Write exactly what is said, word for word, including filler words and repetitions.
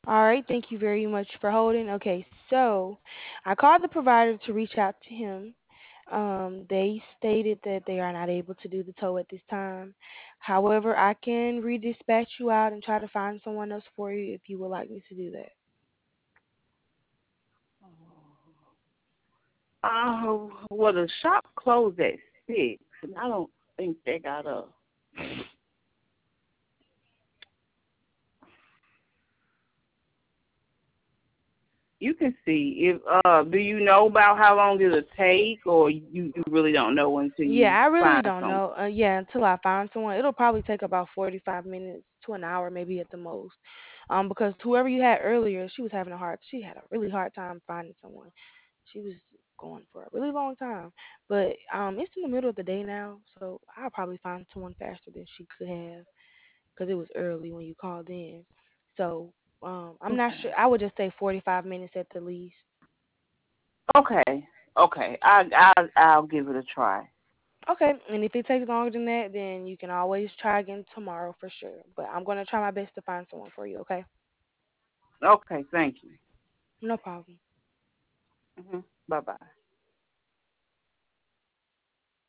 All right, thank you very much for holding. Okay, so I called the provider to reach out to him. Um, they stated that they are not able to do the tow at this time. However, I can redispatch you out and try to find someone else for you if you would like me to do that. Uh, well, the shop closed at six, and I don't think they got a. You can see if. Uh, do you know about how long it'll take, or you you really don't know until Yeah, you I really find don't someone? know. Uh, yeah, until I find someone, it'll probably take about forty-five minutes to an hour, maybe at the most. Um, because whoever you had earlier, she was having a hard, she had a really hard time finding someone. She was going for a really long time. But um, it's in the middle of the day now, so I'll probably find someone faster than she could have because it was early when you called in. So um, I'm not sure. Okay. I would just say forty-five minutes at the least. Okay. Okay. I I I'll give it a try. Okay, and if it takes longer than that, then you can always try again tomorrow for sure. But I'm gonna try my best to find someone for you. Okay? Okay. Thank you. No problem. Mhm. Bye bye.